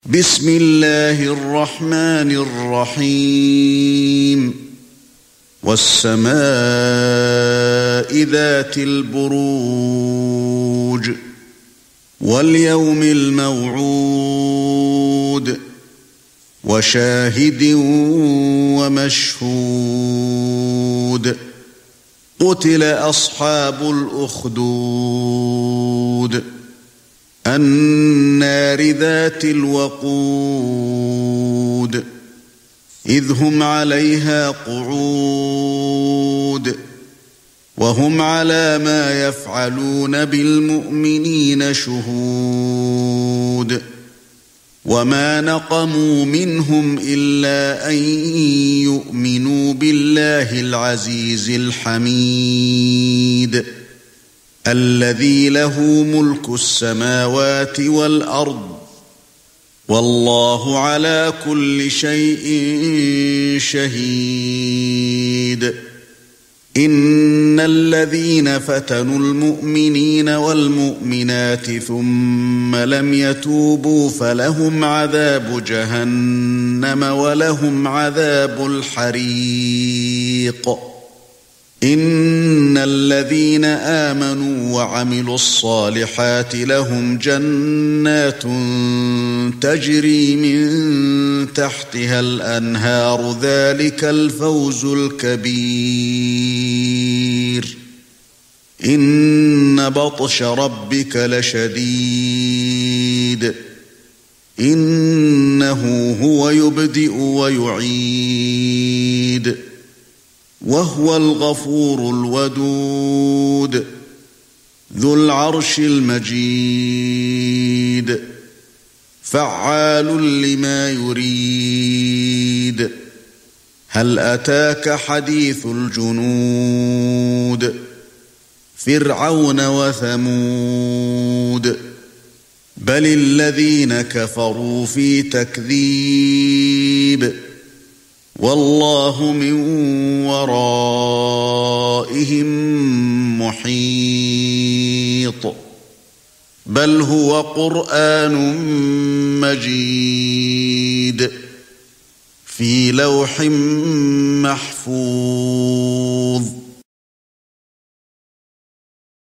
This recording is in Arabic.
بسم الله الرحمن الرحيم والسماء ذات البروج واليوم الموعود وشاهد ومشهود قتل أصحاب الأخدود النار ذات الوقود إذ هم عليها قعود وهم على ما يفعلون بالمؤمنين شهود وما نقموا منهم إلا أن يؤمنوا بالله العزيز الحميد الذي له ملك السماوات والأرض والله على كل شيء شهيد إن الذين فتنوا المؤمنين والمؤمنات ثم لم يتوبوا فلهم عذاب جهنم ولهم عذاب الحريق إن الذين آمنوا وعملوا الصالحات لهم جنات تجري من تحتها الأنهار ذلك الفوز الكبير إن بطش ربك لشديد إنه هو يبدئ ويعيد وهو الغفور الودود ذو العرش المجيد فعال لما يريد هل أتاك حديث الجنود فرعون وثمود بل الذين كفروا في تكذيب والله من ورائهم محيط بل هو قرآن مجيد في لوح محفوظ